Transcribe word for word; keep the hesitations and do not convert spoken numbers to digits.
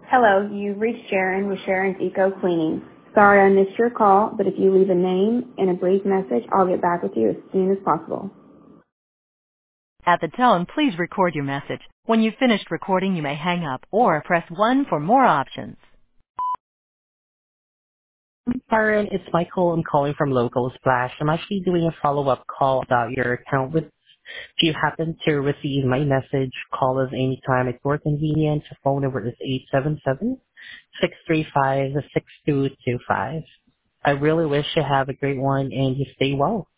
Hello, you've reached Sharon with Sharon's Eco Cleaning. Sorry I missed your call, but if you leave a name and a brief message, I'll get back with you as soon as possible. At the tone, please record your message. When you've finished recording, you may hang up or press one for more options. Karen, it's Michael. I'm calling from Local Splash. I'm actually doing a follow-up call about your account. With, if you happen to receive my message, call us anytime at your convenience. The phone number is eight seven seven, six three five, six two two five. I really wish you have a great one and you stay well.